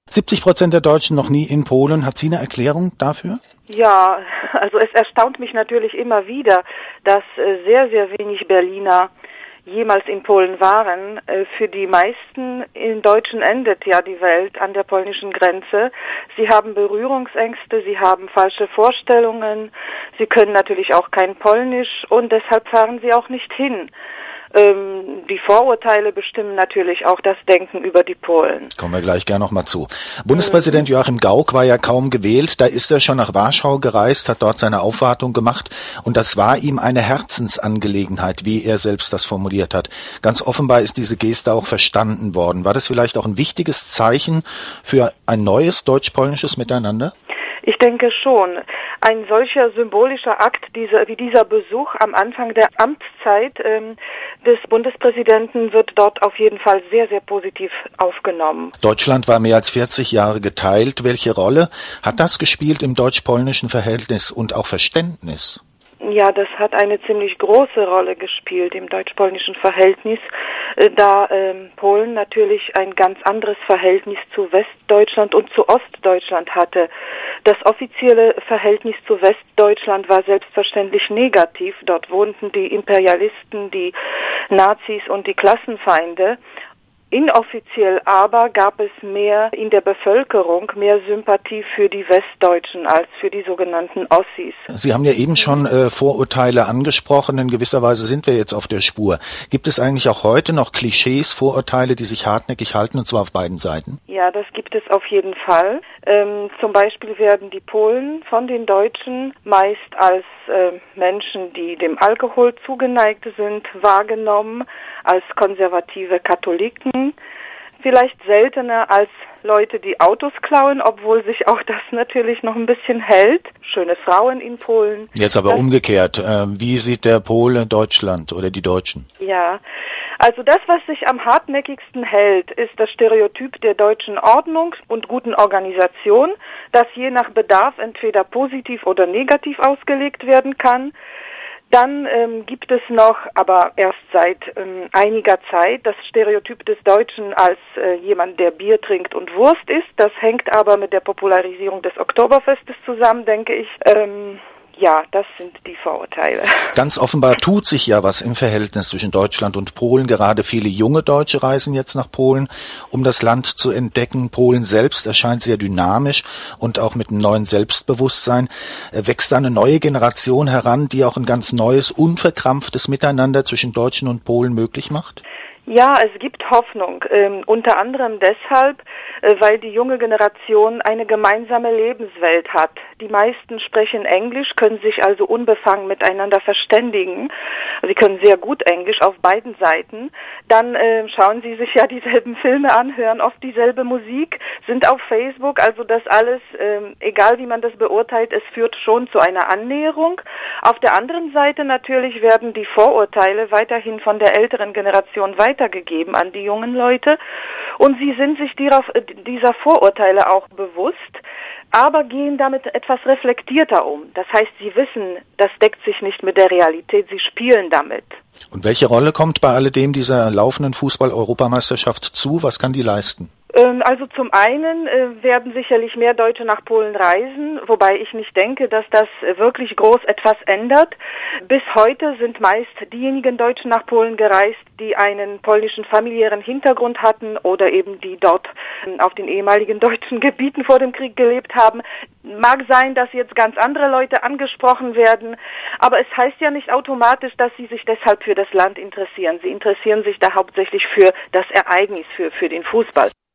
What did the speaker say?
70% der Deutschen noch nie in Polen. Hat sie eine Erklärung dafür? Ja, also es erstaunt mich natürlich immer wieder, dass sehr, sehr wenig Berliner jemals in Polen waren. Für die meisten in Deutschen endet ja die Welt an der polnischen Grenze. Sie haben Berührungsängste, sie haben falsche Vorstellungen, sie können natürlich auch kein Polnisch und deshalb fahren sie auch nicht hin. Die Vorurteile bestimmen natürlich auch das Denken über die Polen. Kommen wir gleich gerne nochmal zu. Bundespräsident Joachim Gauck war ja kaum gewählt, da ist er schon nach Warschau gereist, hat dort seine Aufwartung gemacht und das war ihm eine Herzensangelegenheit, wie er selbst das formuliert hat. Ganz offenbar ist diese Geste auch verstanden worden. War das vielleicht auch ein wichtiges Zeichen für ein neues deutsch-polnisches Miteinander? Ich denke schon. Ein solcher symbolischer Akt wie dieser Besuch am Anfang der Amtszeit des Bundespräsidenten wird dort auf jeden Fall sehr, sehr positiv aufgenommen. Deutschland war mehr als 40 Jahre geteilt. Welche Rolle hat das gespielt im deutsch-polnischen Verhältnis und auch Verständnis? Ja, das hat eine ziemlich große Rolle gespielt im deutsch-polnischen Verhältnis, da Polen natürlich ein ganz anderes Verhältnis zu Westdeutschland und zu Ostdeutschland hatte. Das offizielle Verhältnis zu Westdeutschland war selbstverständlich negativ. Dort wohnten die Imperialisten, die Nazis und die Klassenfeinde. Inoffiziell aber gab es mehr in der Bevölkerung, mehr Sympathie für die Westdeutschen als für die sogenannten Ossis. Sie haben ja eben schon Vorurteile angesprochen. In gewisser Weise sind wir jetzt auf der Spur. Gibt es eigentlich auch heute noch Klischees, Vorurteile, die sich hartnäckig halten, und zwar auf beiden Seiten? Ja, das gibt es auf jeden Fall. Zum Beispiel werden die Polen von den Deutschen meist als Menschen, die dem Alkohol zugeneigt sind, wahrgenommen, als konservative Katholiken, vielleicht seltener als Leute, die Autos klauen, obwohl sich auch das natürlich noch ein bisschen hält. Schöne Frauen in Polen. Jetzt aber umgekehrt. Wie sieht der Pole Deutschland oder die Deutschen? Ja, also das, was sich am hartnäckigsten hält, ist das Stereotyp der deutschen Ordnung und guten Organisation, das je nach Bedarf entweder positiv oder negativ ausgelegt werden kann. Dann gibt es noch, aber erst seit einiger Zeit, das Stereotyp des Deutschen als jemand, der Bier trinkt und Wurst isst. Das hängt aber mit der Popularisierung des Oktoberfestes zusammen, denke ich. Ja, das sind die Vorurteile. Ganz offenbar tut sich ja was im Verhältnis zwischen Deutschland und Polen. Gerade viele junge Deutsche reisen jetzt nach Polen, um das Land zu entdecken. Polen selbst erscheint sehr dynamisch und auch mit einem neuen Selbstbewusstsein. Wächst da eine neue Generation heran, die auch ein ganz neues, unverkrampftes Miteinander zwischen Deutschen und Polen möglich macht? Ja, es gibt Hoffnung, unter anderem deshalb, weil die junge Generation eine gemeinsame Lebenswelt hat. Die meisten sprechen Englisch, können sich also unbefangen miteinander verständigen. Sie können sehr gut Englisch auf beiden Seiten. Dann schauen sie sich ja dieselben Filme an, hören oft dieselbe Musik, sind auf Facebook. Also das alles, egal wie man das beurteilt, es führt schon zu einer Annäherung. Auf der anderen Seite natürlich werden die Vorurteile weiterhin von der älteren Generation weitergegeben an die jungen Leute und sie sind sich dieser Vorurteile auch bewusst, aber gehen damit etwas reflektierter um. Das heißt, sie wissen, das deckt sich nicht mit der Realität, sie spielen damit. Und welche Rolle kommt bei alledem dieser laufenden Fußball-Europameisterschaft zu? Was kann die leisten? Also zum einen werden sicherlich mehr Deutsche nach Polen reisen, wobei ich nicht denke, dass das wirklich groß etwas ändert. Bis heute sind meist diejenigen Deutschen nach Polen gereist, die einen polnischen familiären Hintergrund hatten oder eben die dort auf den ehemaligen deutschen Gebieten vor dem Krieg gelebt haben. Mag sein, dass jetzt ganz andere Leute angesprochen werden, aber es heißt ja nicht automatisch, dass sie sich deshalb für das Land interessieren. Sie interessieren sich da hauptsächlich für das Ereignis, für den Fußball.